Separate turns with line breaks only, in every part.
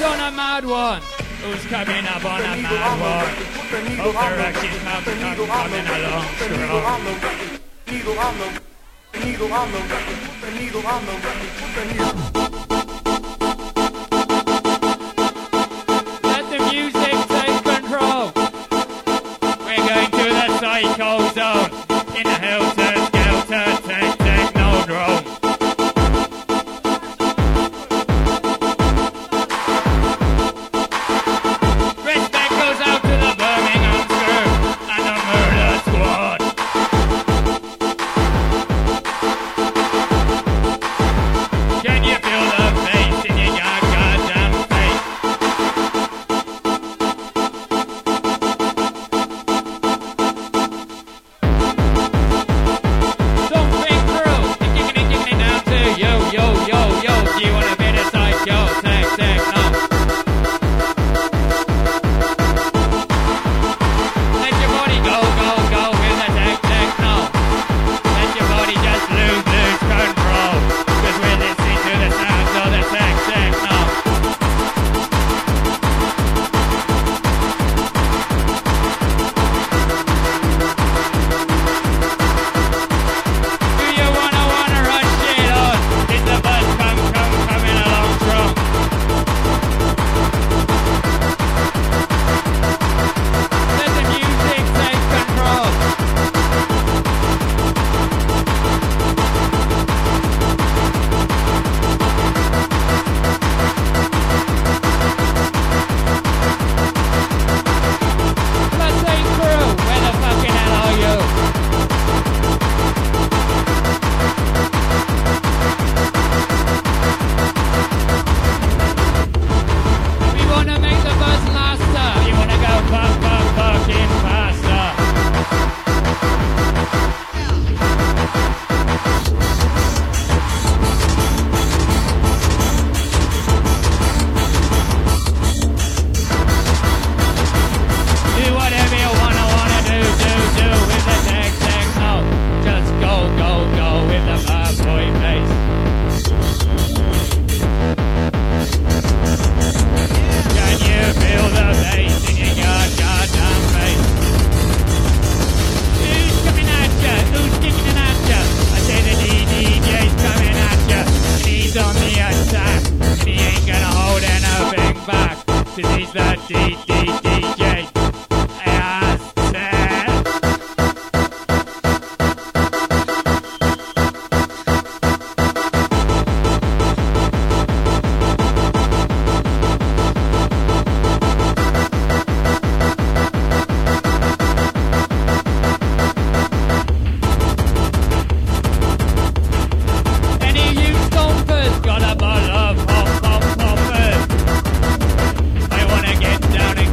on a mad one? Who's coming up on a mad one? Hope the rush is coming along strong.
Needle on the needle on the record, put the needle on the record, put the needle.
Let the music take control. We're going to the psycho zone in the helter skelter technodrome. Respect goes out to the Birmingham crew and the murder squad. Can you feel the bass in your goddamn face? Don't think through. Kicking it down to yo. Do you want a bit of psycho techno? Let your body go with the techno. Let your body just lose control. Cause we're listening to the sounds of the techno. Do you wanna rush it on? Is the bus coming along strong? Let the music take control. Let's take through. Where the fucking hell are you? We wanna make the bus laster. You wanna go fucking faster. Do whatever you wanna do with the techno. Just go with the bad boy face. Can you feel the bass in your goddamn face? Who's coming at ya? Who's kicking at ya? I say the DJ's coming at ya. And he's on the attack. And he ain't gonna hold anything back. Cause he's the DJ. I said. Any of you stompers got a bottle of poppers? I wanna get down and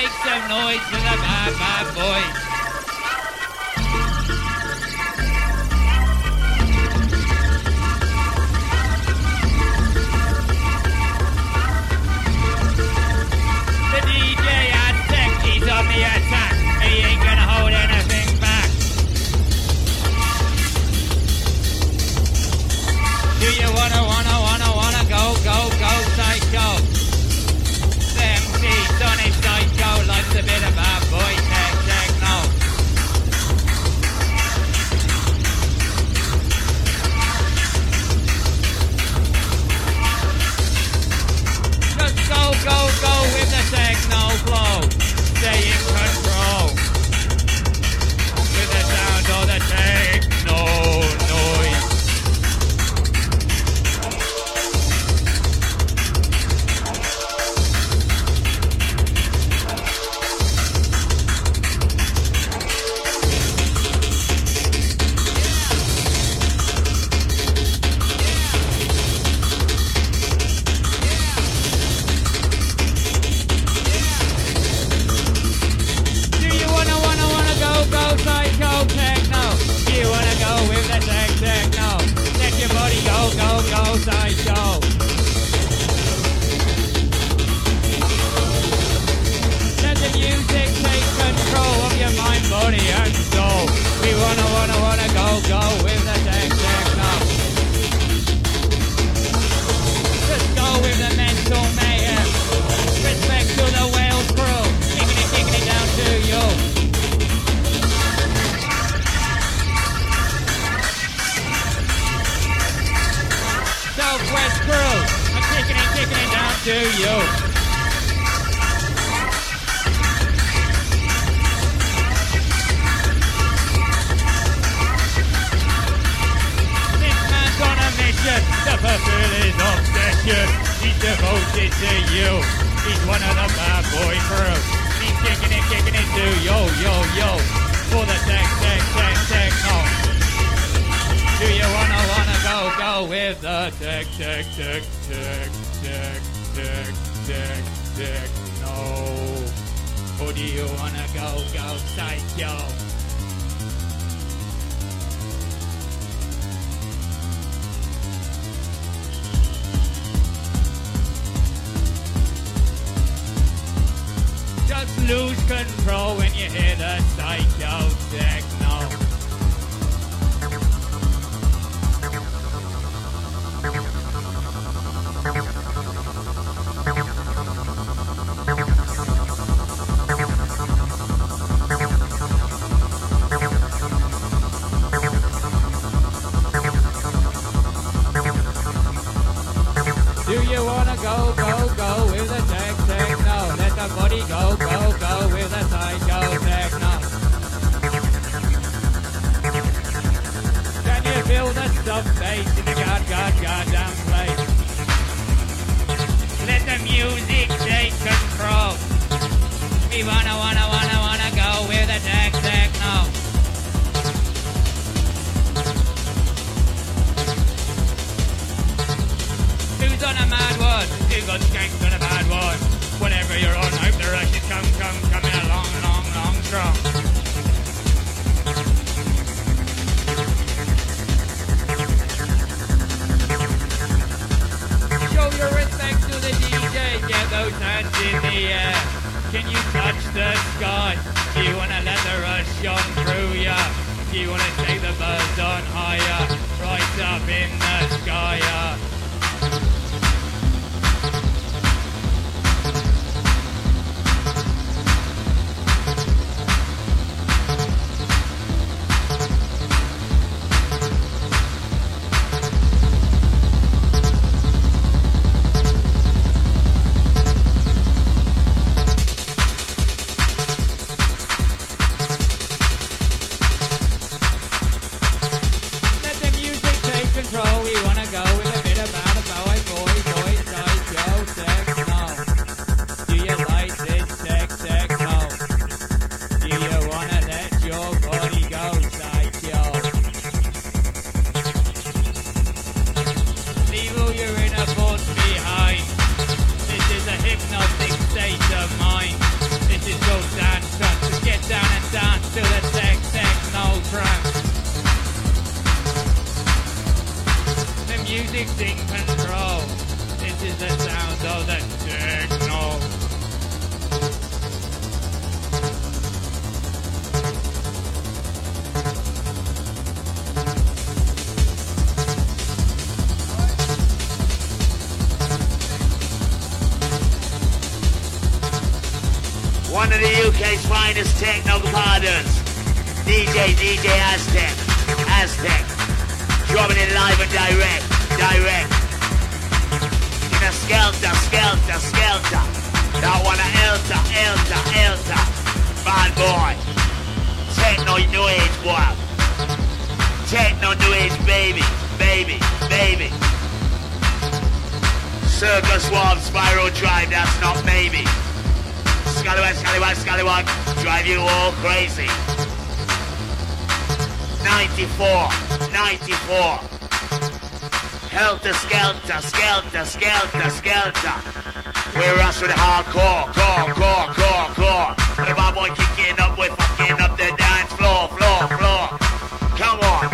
Make some noise for the bad, bad boys. The DJ Aztec, he's on the attack. He ain't gonna hold anything back. Do you wanna go psycho? The MC Sonic Psycho likes a bit of bad boy techno. Just go with the techno flow. Stay in control with the sound of the techno noise. Go, psycho. Let the music take control of your mind, body, and soul. We wanna go with the techno. Just go with the mental mayhem. Respect to the Wales crew. Kicking it down to you. Southwest crew, I'm kicking it down to you. This man's on a mission to fulfill his obsession. He's devoted to you. He's one of the bad boy crew. He's kicking it to yo. For the techno. Do you wanna go with the techno? Or do you wanna go psycho? Just lose control when you hear the psycho techno. Do you wanna go with the techno? Let the body go with the psycho techno. Can you feel the stuff bass in the goddamn place? Let the music take control. We wanna go with the techno. Who's on a mad one? Who got skanked on a bad one? Whatever you're on, hope the rush is coming along, strong. Show your respect to the DJ, get those hands in the air. Can you touch the sky? Do you wanna let the rush on through ya? Do you wanna take the buzz on higher? Right up in the sky, control, we wanna go with the mixing control. This is the sound of the techno.
One of the UK's finest techno pardons, DJ Aztec, dropping it live and direct, in a skelter, that one a elter, bad boy, techno new age boy, techno new age baby, Circus Swab, Spiral Drive, that's not maybe. Scallywag, drive you all crazy. 94. Helter Skelter. We're us with the hardcore, core. The bad boy kicking up, we're fucking up the dance floor. Come on.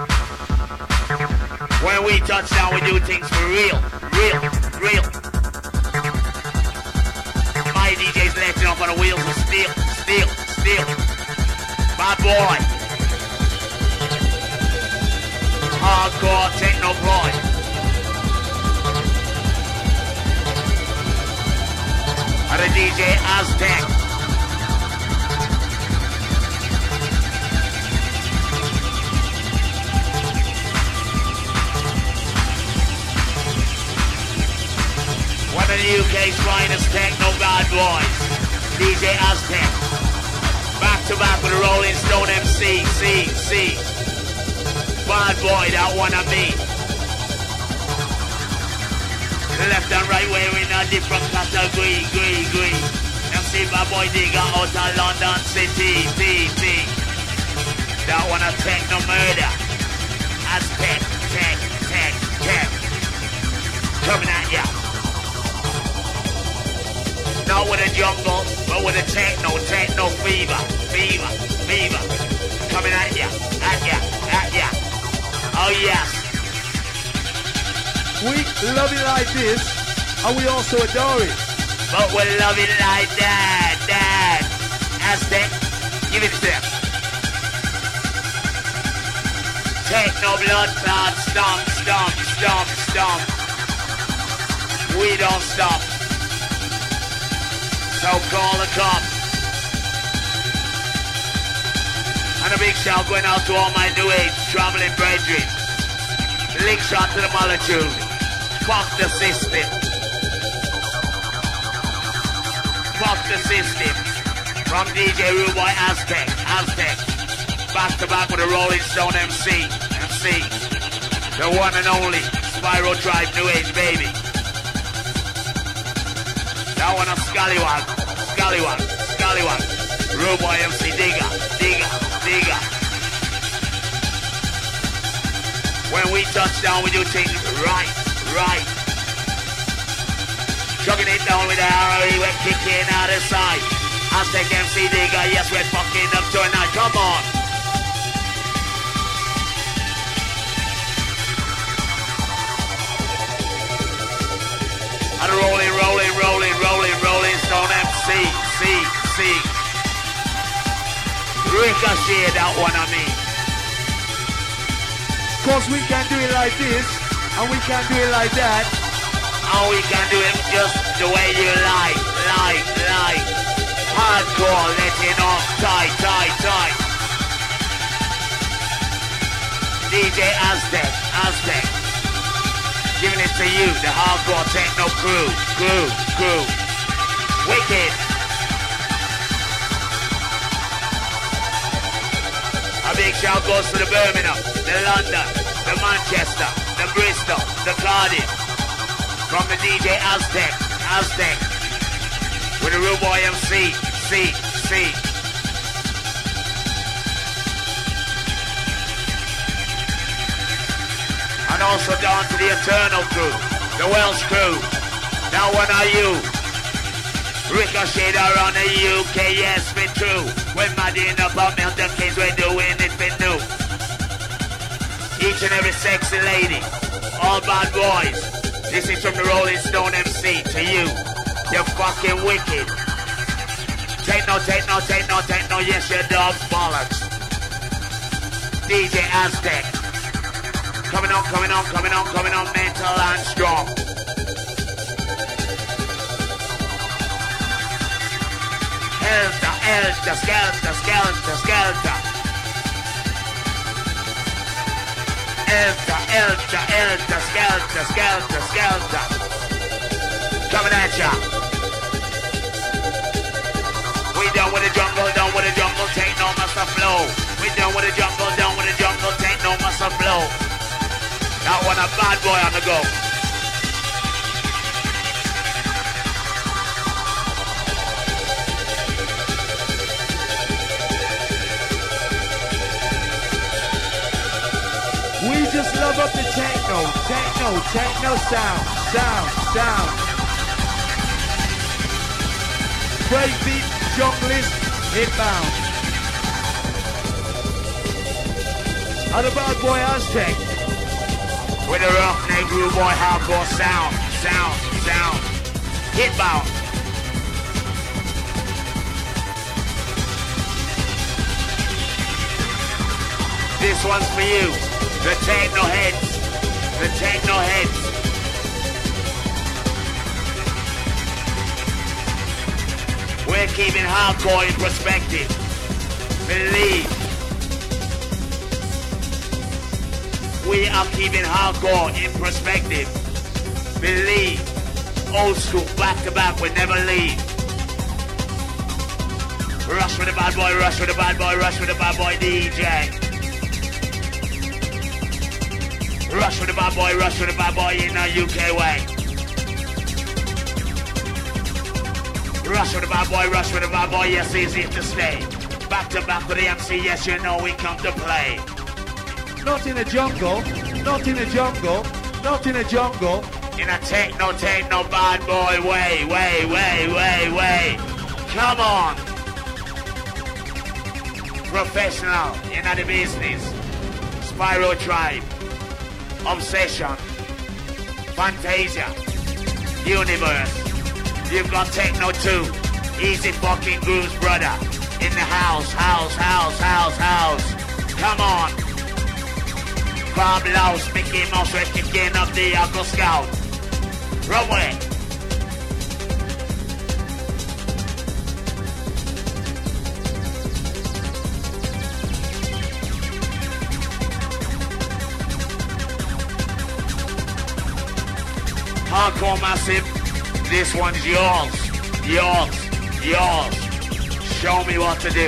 When we touch down, we do things for real. My DJ's letting off on the wheels of steel. Bad boy. Hardcore techno boy. And the DJ Aztec. One of the UK's finest techno bad boys, DJ Aztec. Back to back with a Rolling Stone MC, bad boy, that one of me. Left and right, we're in a different category, green. MC bad boy digger out of London City, that one a techno murder. Aztec, tech. Coming at ya. Not with a jungle, but with a techno fever. Coming at ya. Oh yes.
We love it like this, and we also adore it.
But we love it like that. Aztec, give it to them. Techno blood clot, stomp. We don't stop. So call the cops. And a big shout going out to all my new age traveling brethren. Lick shot to the molecule. Fuck the system. From DJ Rude Boy Aztec. Back to back with a Rolling Stone MC. The one and only Spiral Drive New Age baby. That one a Scallywag. Rude Boy MC digger. When we touch down, we do things right. Chugging it down with the RE, we're kicking out the side. Aztec MC digger, yes, we're fucking up tonight. Come on. And rolling Stone MC. Ricochet, that one I mean.
Cause we can do it like this, and we can do it like that.
And we can do it just the way you like. Hardcore, letting off tight. DJ Aztec. Giving it to you, the hardcore techno crew. Wicked. A big shout goes to the Birmingham, the London, the Manchester, the Bristol, the Cardiff. From the DJ Aztec. With the Rude Boy MC, And also down to the Eternal crew, the Welsh crew. Now one are you. Ricochet around the UK, yes, been true. When mad in about Milton Keynes, we're doing it, been new. Each and every sexy lady, all bad boys. This is from the Rolling Stone MC to you. You're fucking wicked. Take no, yes you dog bollocks. DJ Aztec. Coming on, mental and strong. Helter, skelter. Skelter. Coming at ya. We done with the jungle, take no muscle flow. We done with the jungle, take no muscle flow. That one a bad boy on the go.
We just love up the techno sound. Breakbeat, junglist, hitbound. And the bad boy Aztec.
With a roughneck rude boy hardcore sound. Hitbound. This one's for you. The techno heads. We're keeping hardcore in perspective. Believe. We are keeping hardcore in perspective. Believe. Old school, back to back, we never leave. Rush with the bad boy, DJ. Rush with the bad boy in a UK way. Rush with the bad boy, yes, he's here to stay. Back to back with the MC, yes, you know we come to play.
Not in a jungle.
In a techno bad boy way. Come on. Professional, in the business. Spyro Tribe. Obsession, Fantasia, Universe. You've got techno too. Easy fucking grooves, brother. In the house. Come on. Bob Louse, Mickey Mouse, Wrecking King of the Uncle Scout. Run with it. Hardcore Massive, this one's yours. Show me what to do.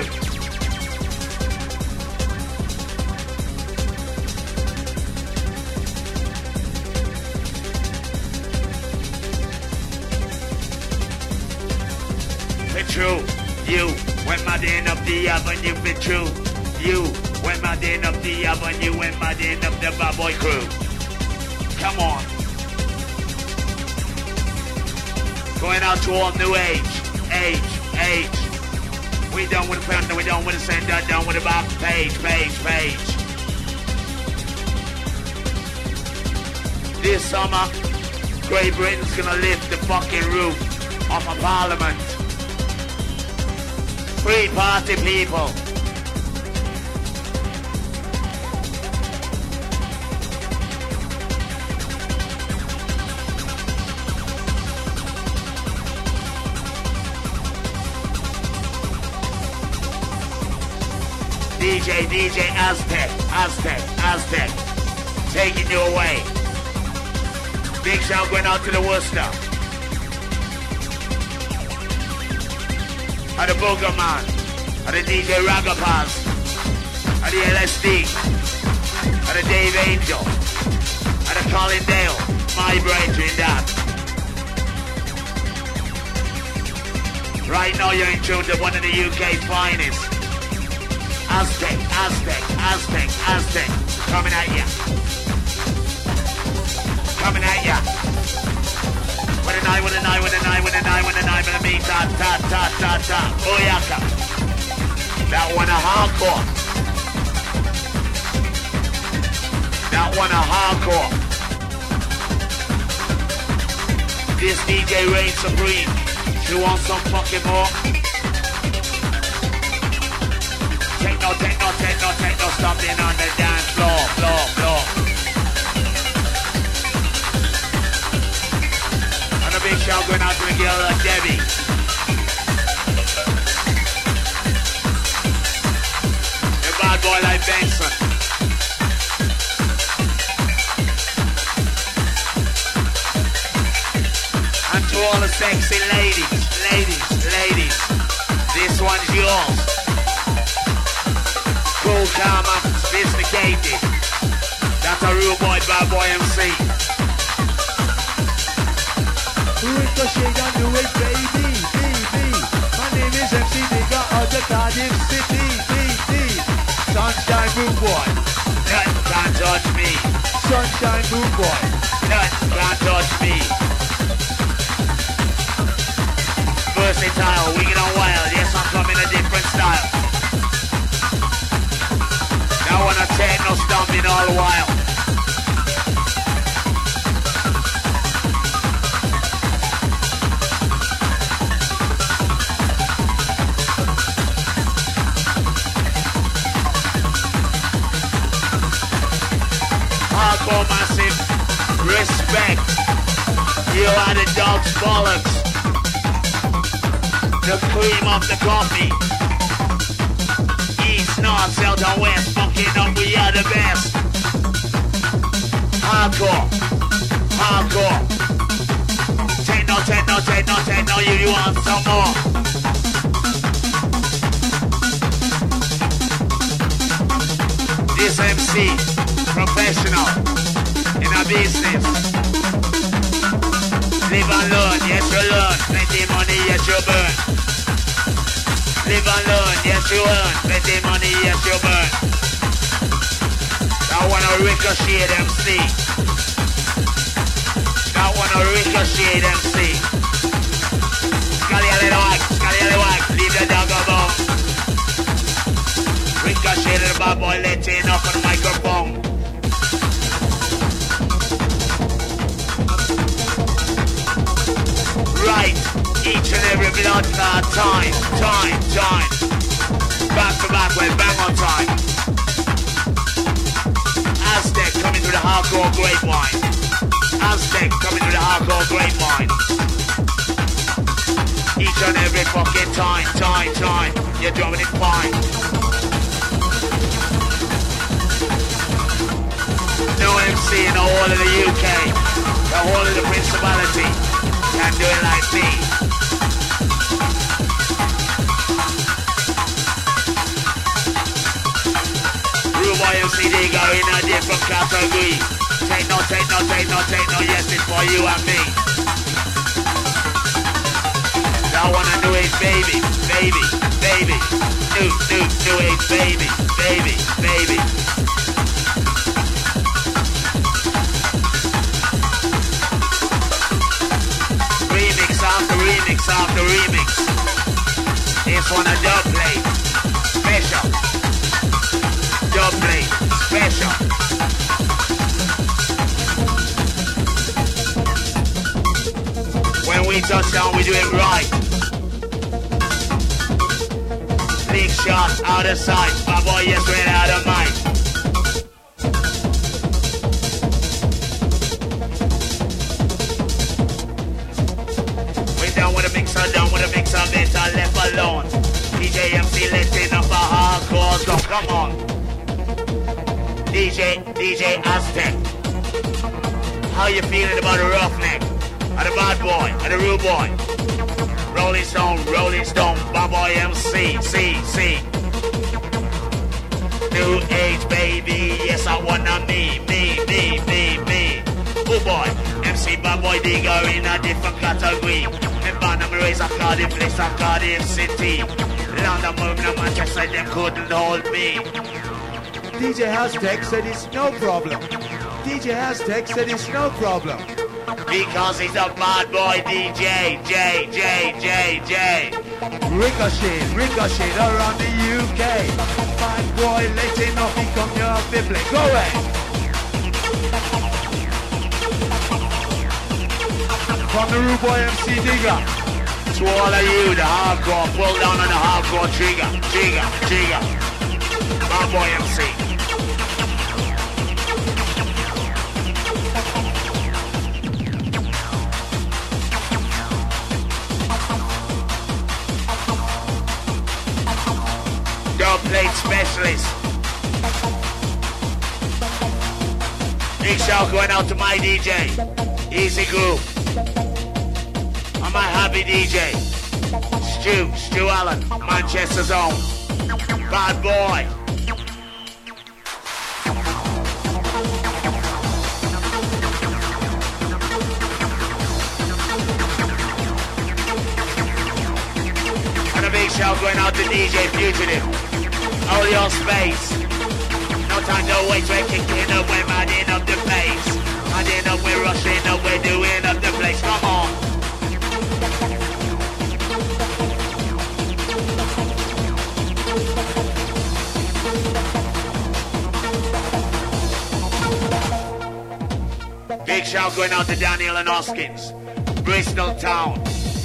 Be true, you went mad in up the avenue. Be true, you went mad in up the avenue. Went mad in up the bad boy crew. Come on. Going out to all new age. We done with the founder, we done with the sender, done with the back page. This summer, Great Britain's gonna lift the fucking roof off of Parliament. Free party people. DJ Aztec, taking you away. Big shout going out to the Worcester. And the Booger Man, and the DJ Ragapaz, and the LSD, and the Dave Angel, and the Colin Dale, my brain in that. Right now you're in tune to one of the UK's finest. Aztec, coming at ya. With a nine, with a meat, ta. Oyaka. That one a hardcore. That one a hardcore. This DJ reigns supreme. She wants some fucking more. Techno, techno, techno, techno, stomping on the dance floor, floor, floor. And a big shout going out to the girl like Debbie. A bad boy like Benson. And to all the sexy ladies, ladies, this one's yours. Cool, calm and sophisticated. That's a real boy, bad boy MC.
Ricochet on the way, baby, baby. My name is MC Digger of the Cardiff City, Sunshine Boom Boy.
Nothing can't touch me.
Sunshine Boom Boy.
Nothing can't touch me. Versatile, wicked and wild. Yes, I'm coming a different style. I wanna techno stomping all the while. Hardcore massive respect. You are the dog's bollocks. The cream of the coffee. East, north, south and west, fucking up, we are the best. Hardcore, hardcore. Techno, techno, techno, techno, you want some more. This MC, professional, in a business. Live and learn, yes you learn. Plenty money, yes you burn. Live and learn, yes you earn. Plenty money, yes you burn. I wanna ricochet MC. I wanna ricochet MC. Scally wag, leave the dog alone. Ricochet the bad boy, letting off on the microphone. Right, each and every blood clot, time. Back to back, well, bang on time. Aztec coming through the hardcore grapevine. Aztec coming through the hardcore grapevine. Each and every fucking time. You're drumming it fine. No MC in the whole of the UK, the whole of the Principality. Can't do it like me. Rude boy MC Digger in a different category. Techno, yes, it's for you and me. I wanna do it, baby. Do it, baby. After remix. This one a dub play. Special. Dub play. Special. When we touch down, we do it right. Big shot out of sight. My boy, yes, right out of mind. Down with a mixer, better left alone. DJ MC letting up a hardcore stuff. Come on. DJ Aztec. How you feeling about the roughneck? Or the bad boy? Or the rude boy? Rolling Stone, bad boy MC, C. New age baby, yes I wanna me. Oh boy, MC bad boy Digger in a different category. I'm raised a Cardiff place, a Cardiff City. London, Birmingham, Manchester, them couldn't hold me.
DJ Aztec said it's no problem.
Because he's a bad boy DJ, J.
Ricochet around the UK. Bad boy letting off, he come here, Bibley. Go away. From the Rude Boy MC Digger.
To all of you, the hardcore, pull down on the hardcore trigger. Bad Boy MC. Dub plate specialist. Big shout going out to my DJ, Easy Groove. And my happy DJ, Stu Allen, Manchester's own. Bad boy. And a big shout going out to DJ Fugitive. All your space. No time to wait, we're kicking up, we're madding up the pace. Madding up, we're rushing up, we're doing up the place. Come on. Big shout going out to Daniel and Hoskins. Bristol Town.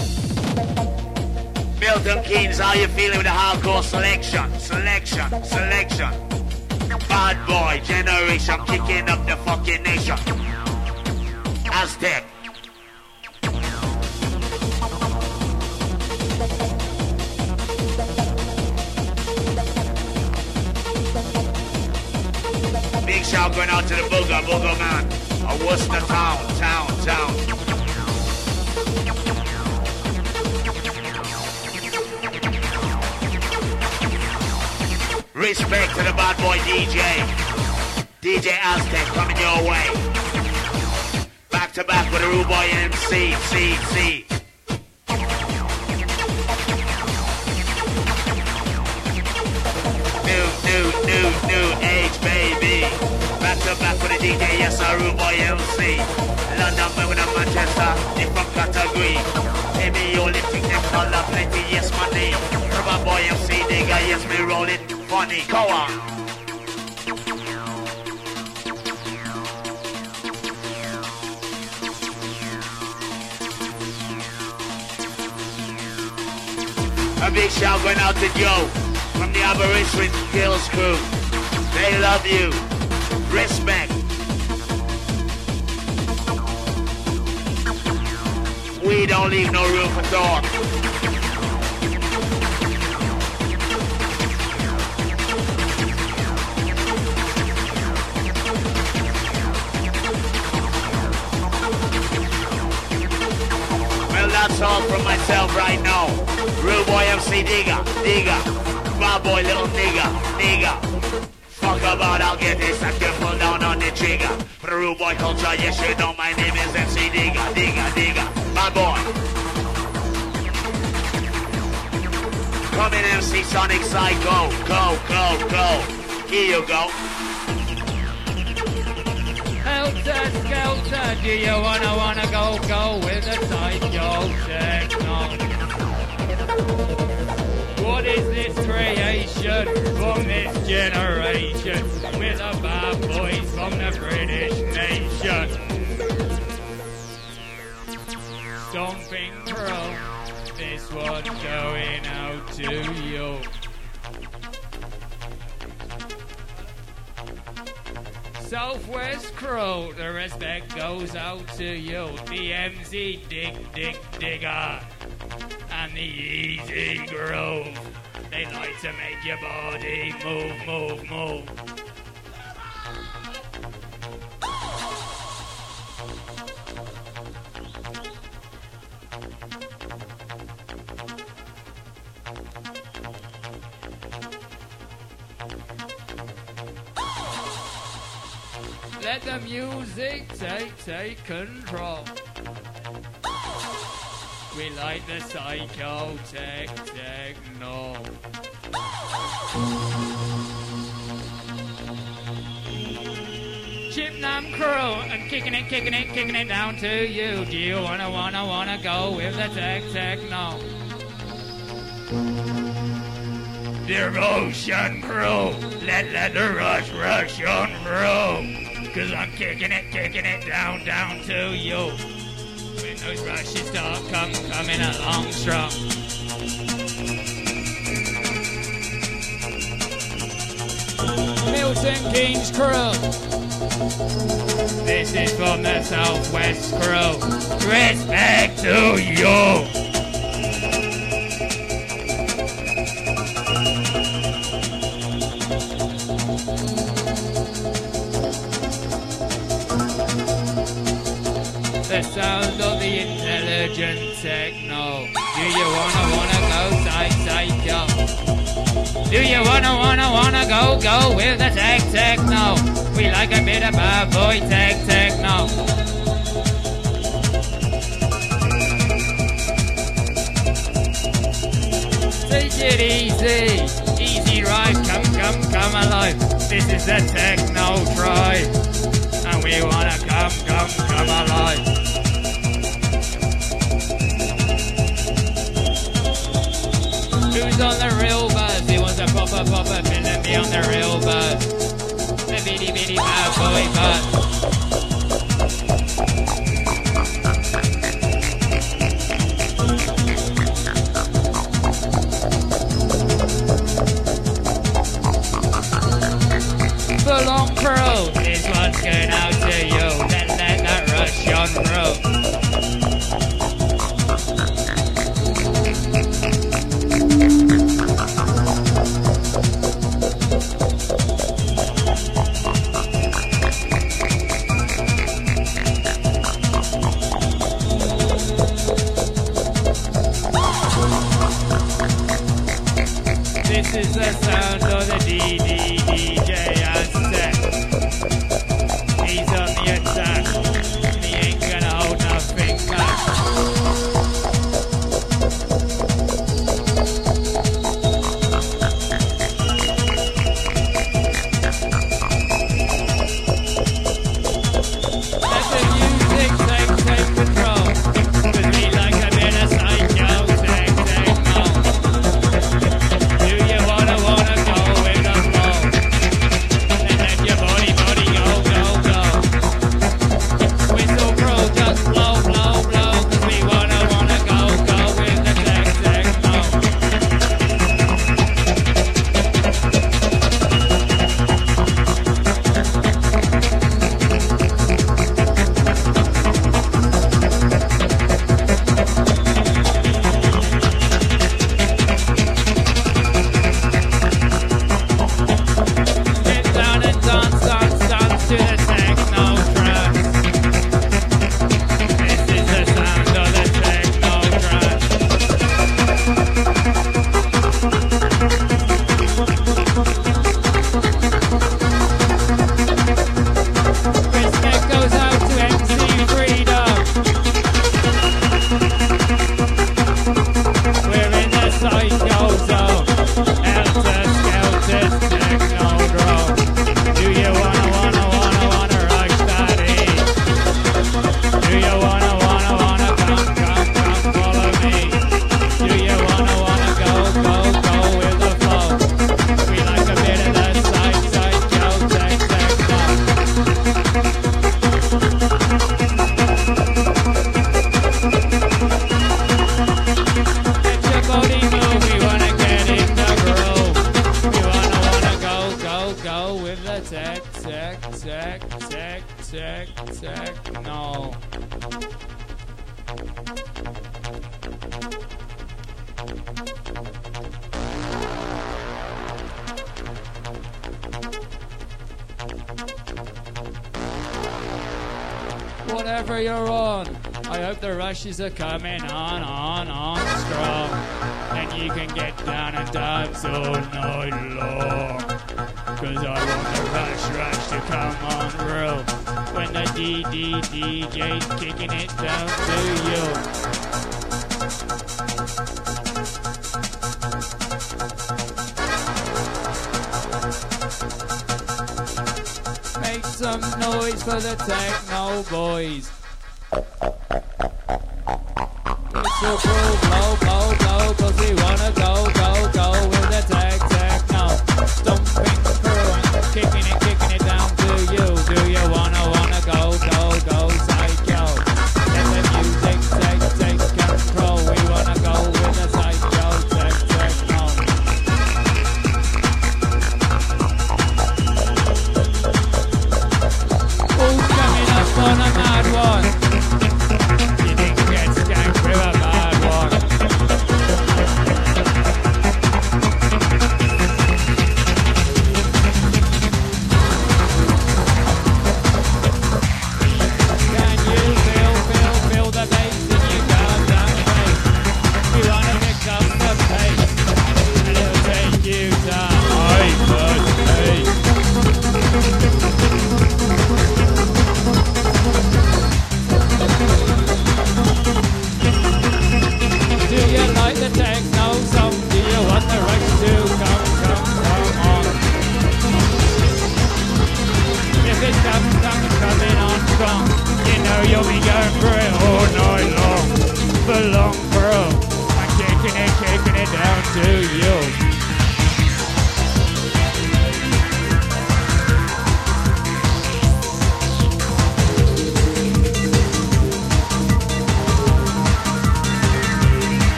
Milton Keynes, how you feeling with the hardcore selection? Bad boy generation kicking up the fucking nation. Aztec. Big shout going out to the Booger man. A Worcester town. Respect to the bad boy DJ Aztec coming your way. Back to back with the Rude Boy MC, C. New age, baby. Back to back with the DJ, yes, I Rude Boy MC. London, with a Manchester, different category. Baby, you lifting them color, plenty, yes, money. Bad boy MC, digger, yes, me rolling. Funny, go on. A big shout going out to Joe from the Aberystwyth Hills crew. They love you. Respect. We don't leave no room for talk. That's all from myself right now. Rude Boy MC Digger. Bad boy little nigga. Fuck about, I'll get this and get pull down on the trigger. For the Rude Boy culture, yes you know my name is MC Digger. Bad boy. Come in MC Sonic Side, go. Here you go.
Helter Skelter, do you wanna go with the psycho techno? What is this creation from this generation with the bad boys from the British nation? Stomping Crow, this one's going out to you. Southwest Crow, the respect goes out to you. The MC Digger and the Easy Groove. They like to make your body move. Let the music take control. We like the psycho techno. Chipnam Crew and kicking it down to you. Do you wanna go with the techno? Devotion Crew, let the rush on through. Cause I'm kicking it down to you. those rushes start coming along strong. Milton Keynes crew. This is from the Southwest crew. Respect to you. The sound of the intelligent techno. Do you wanna go psycho? Do you wanna go with the techno? We like a bit of bad boy techno. Take it easy ride, come alive. This is the techno tribe, and we wanna come alive. Who's on the real buzz? He wants a popper, feeling me on the real buzz. The bitty bad boy buzz. Full on crew, this one's going out to you. Let that rush on through. This is the sound of the DJ Aztec. He's on the attack. He ain't gonna hold nothing back. Let the music take control. 'Cause we like a bit of psycho techno. Do you wanna go with the flow? And let your body go. Whistle crew, just blow. 'Cause we wanna go with the techno. Get down and dance to the techno trance. This is the sound of the techno trance. Respect goes out to MC Freedom. We're in the psycho zone. Helter Skelter's techno drone. Do you wanna rush that in? Do you wanna come follow me? Do you wanna go with the flow? We like a bit of the psycho techno. Get your body move, we wanna get in the groove. We wanna go with the techno. Whatever you're on, I hope the rushes are coming on strong. And you can get down and dance all night long. 'Cause I want the rush to come on real. When the DJ's kicking it down to you. Make some noise for the techno boys. Whistle crew, blow, 'cause we wanna go with the techno. Stomping through and kicking it down to you. Do you wanna go psycho? Let the music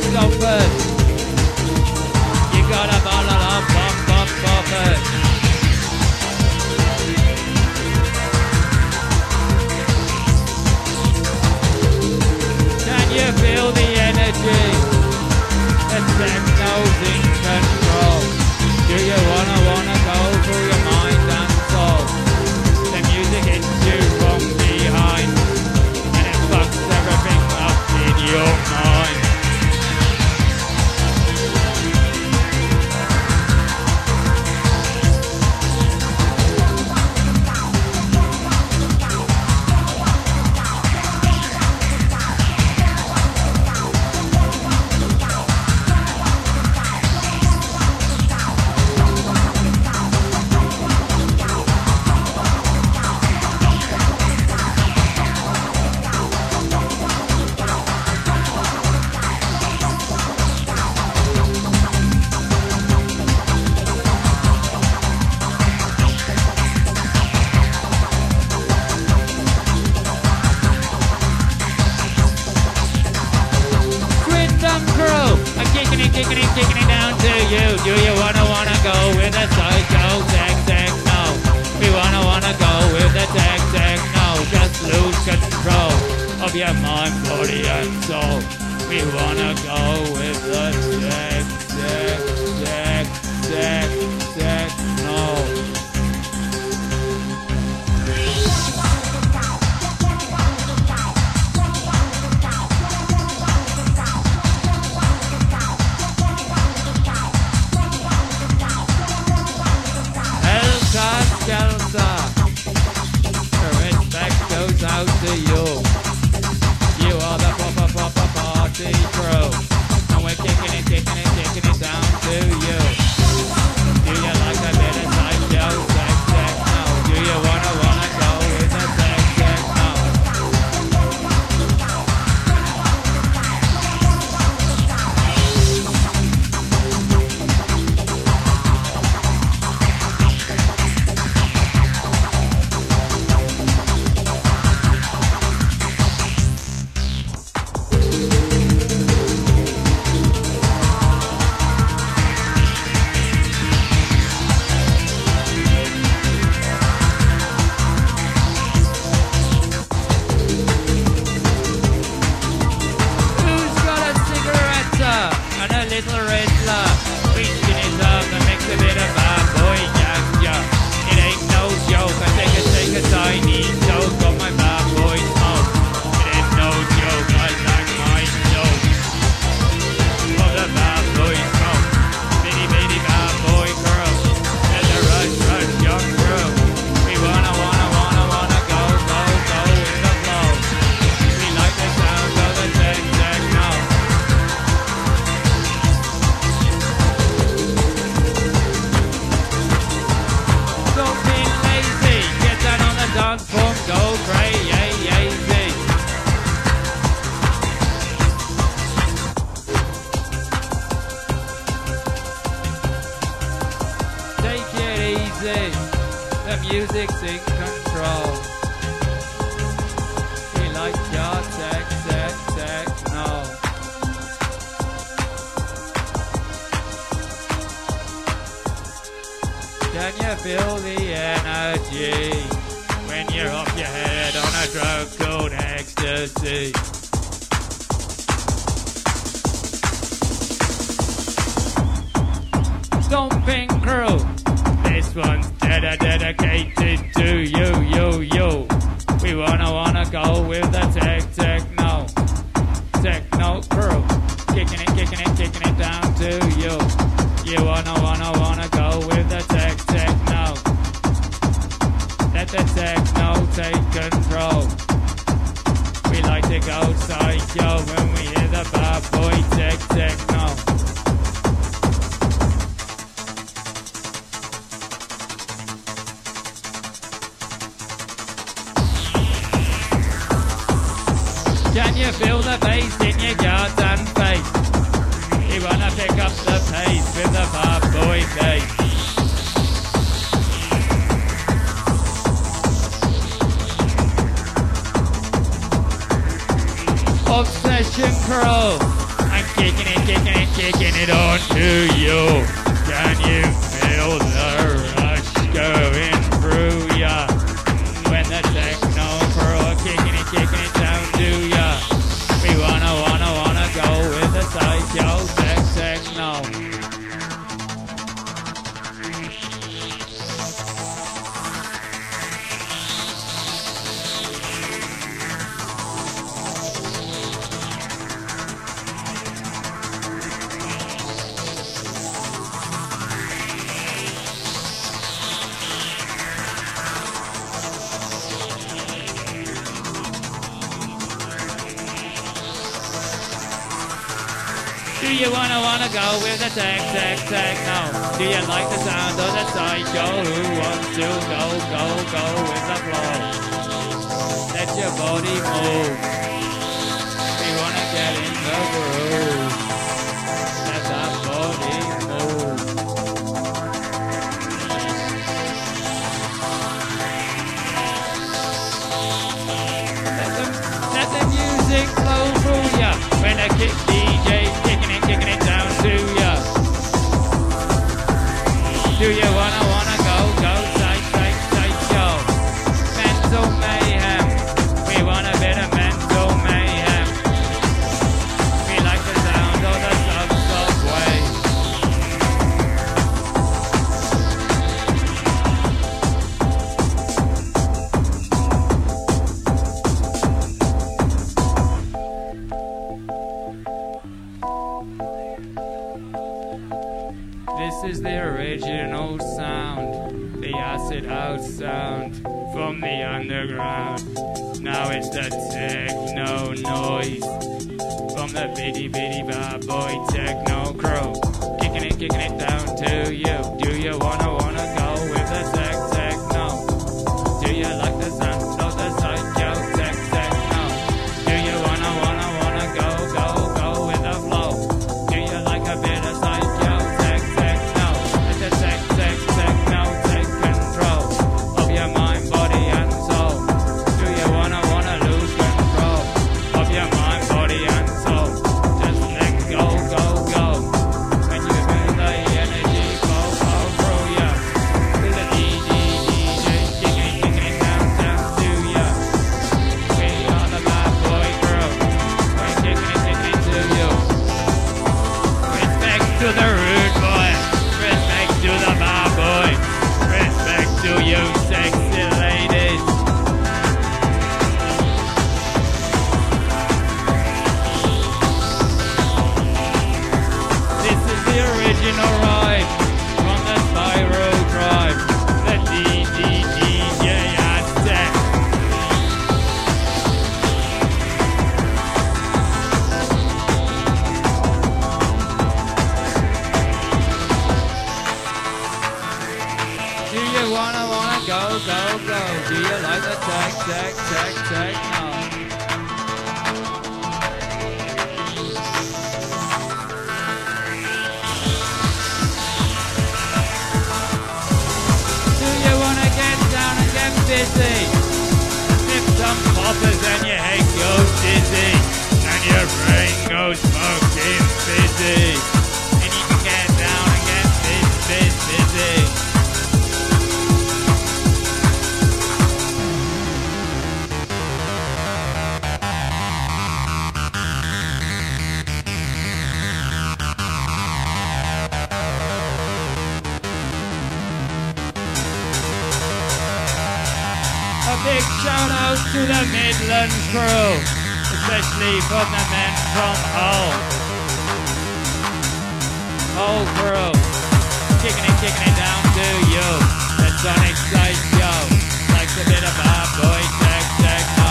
stompers. You got a bottle of pop poppers. Can you feel the energy? The techno's in control. Do you wanna go through your mind and soul? The music hits you from behind, and it fucks everything up in your mind. Kicking it down to you. Do you wanna go with the psycho techno? We wanna go with the techno. Just lose control of your mind, body and soul. We wanna go with the techno. Delta, the respect goes out to you. You are the proper party crew, and we're kicking it down to you. Do you like a bit of psycho techno? Do you wanna go with the techno? Little Riddler, reaching it up and makes a bit of bad boy ganja. It ain't no joke, I take a tiny joke of my bad boy smoke. It ain't no joke, I like my joke of the bad boy smoke. Bitty bad boy girl, and the rush young girl. We wanna go with the flow. We like the sound of the techno. Dance form, go crazy. Take it easy, the music's in control. We like your techno. Can you feel the energy? When you're off your head on a drug called ecstasy. Stomping crew, this one's dedicated to you. We wanna go with the techno crew, kicking it down to you. You wanna go with the techno. Let the techno take control. We like to go psycho when we hear the bad boy techno. Can you feel the bass in your guts and face? You wanna pick up the pace with the bad boy bass. Obsession Crow, I'm kicking it kicking it on to you. Can you feel the rush going through ya? When the techno crew are kicking it down to ya. We wanna go with the psycho techno. Do you wanna go with the techno? Do you like the sound of the psycho? Who wants to go with the flow? Let your body move. We wanna get in the groove. Let that body move. Let the music flow through ya. When the kick DJ's kicking it down to ya. Do you wanna go, yo? Mental mayhem. We want a bit of mental mayhem. We like the sound of the subway. This is the original sound, the acid house sound from the underground. Now it's the techno noise from the bitty bad boy techno crew. Kicking it down to you. Do you wanna go with the techno? Do you like the sound of the psycho techno? Do you wanna go with the flow? Do you like a bit of psycho techno? Let the techno take control of your mind, body and soul. Do you wanna lose control of your mind, body and soul? Just let go. When you feel the energy flow through ya. Feel the DJ kicking it down to ya. We are the bad boy crew. We're kicking it to you. Respect to the rude boy. Respect to the bad boy. Respect to you sexy ladies. This is the original ride from the Spyro Drive. The DJ Aztec. Do you wanna go? Do you like the techno? Do you wanna get down and get busy? Sip some poppers and your head goes dizzy, and your brain goes fucking busy. And you can get down and get busy. A big shout out to the Midlands crew, especially from the men from Hull. Hull crew, kicking it down to you. The Sonic Psycho likes a bit of bad boy techno.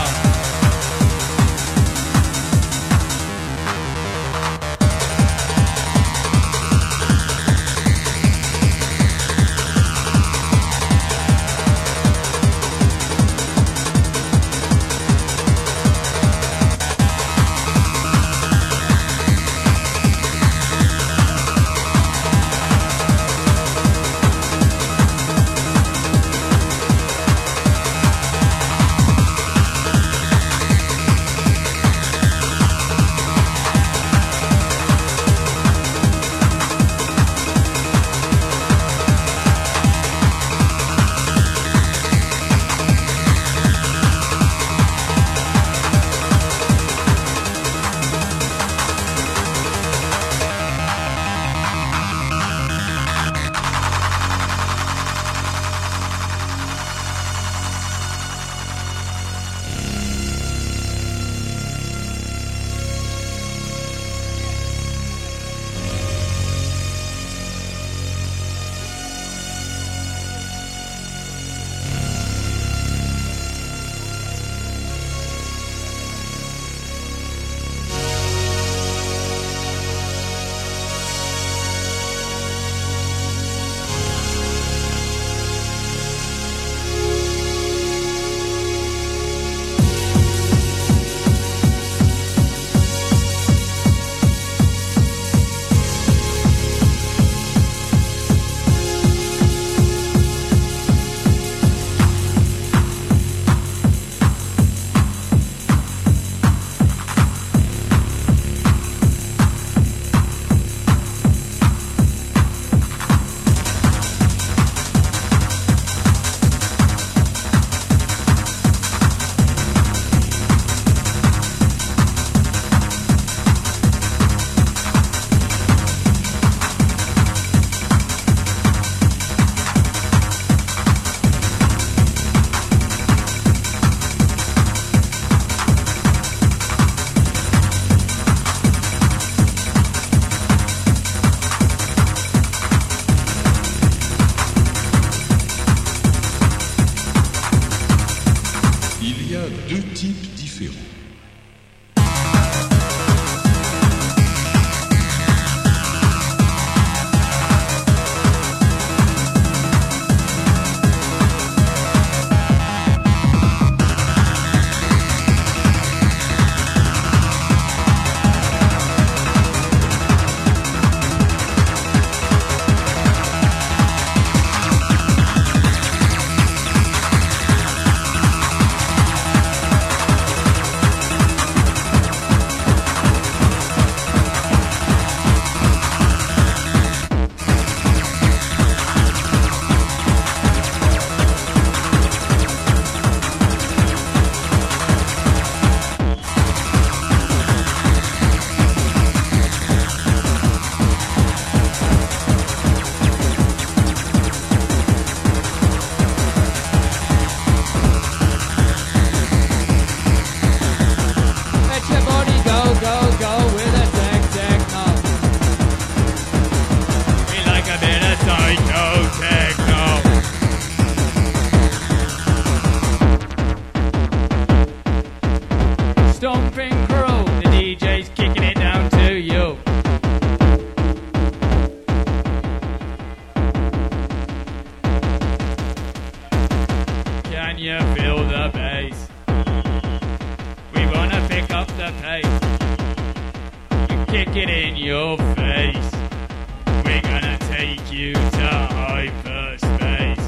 in your face. We're gonna take you to hyperspace.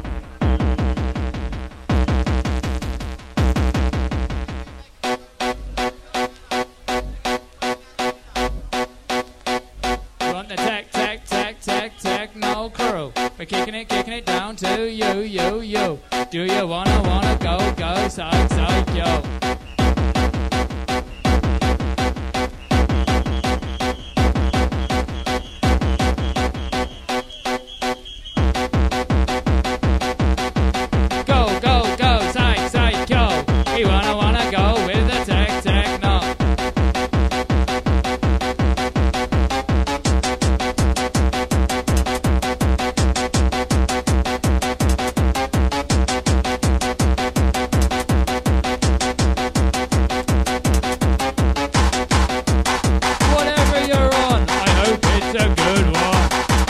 We want the techno crew. We're kicking it down to you. Do you wanna go, psych, yo. We wanna go with the techno. Whatever you're on, I hope it's a good one.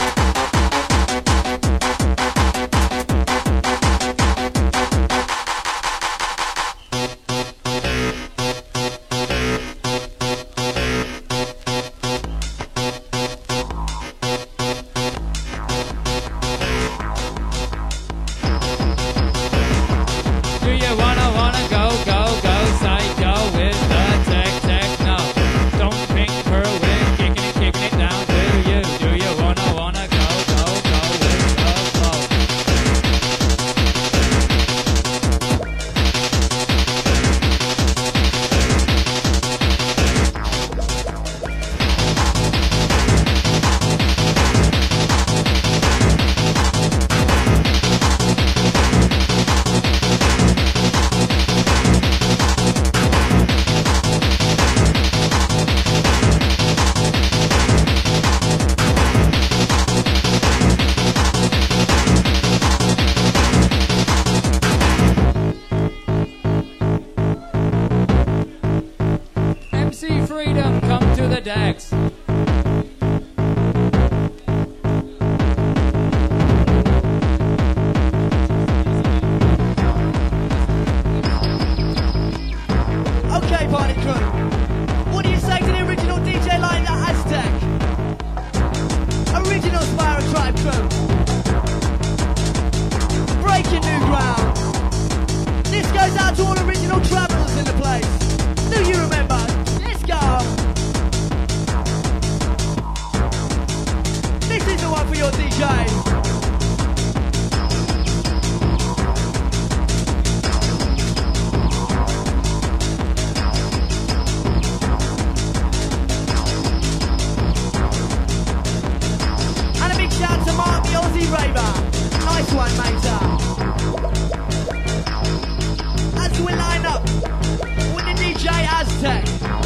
Do you wanna go, psycho with the techno? Don't think crew, we're kicking it down to you. Do you wanna go with the flow? MC Freedom, come to the decks.
Okay, party crew. What do you say to the original DJ line, the Aztec? Original Spiral Tribe crew. Breaking new ground. This goes out to all original travelers in the place. Do you remember? Let's go. This is the one for your DJ. And a big shout to Mark, the Aussie raver. Nice one, mater. As we line up with the DJ Aztec.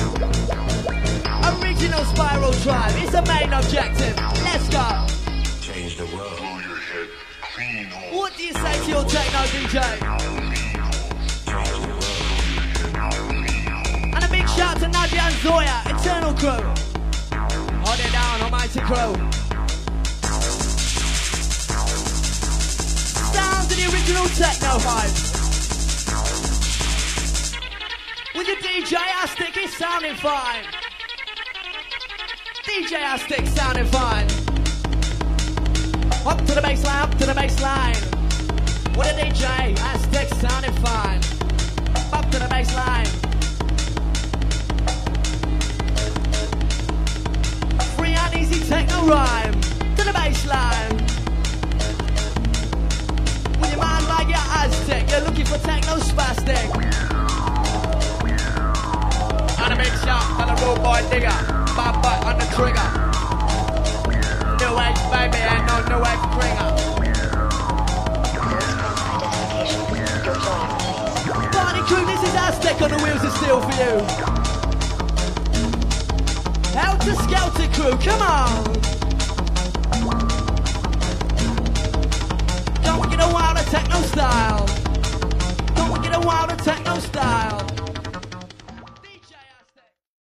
Original Spiral Tribe, it's the main objective. Let's go.
Change the world. Blow your head clean off.
What do you say to your techno DJ? And a big shout to Nadia and Zoya, Eternal Crew. Hold it down, Almighty Crew. Sounds of the original techno hype. With your DJ Aztec, it's sounding fine. DJ Aztec sounding fine. Up to the baseline, up to the baseline. With a DJ Aztec sounding fine. Up to the baseline. Free and easy techno rhyme. To the baseline. With your mind like your Aztec, you're looking for techno spastic. And a big shot to the rude boy digger. Bad butt on the trigger. New age baby, ain't no new age bringer. Party crew, this is Aztec on the wheels of steel for you. Helter Skelter crew, come on. Don't get a wilder techno style. Don't get a wilder techno style.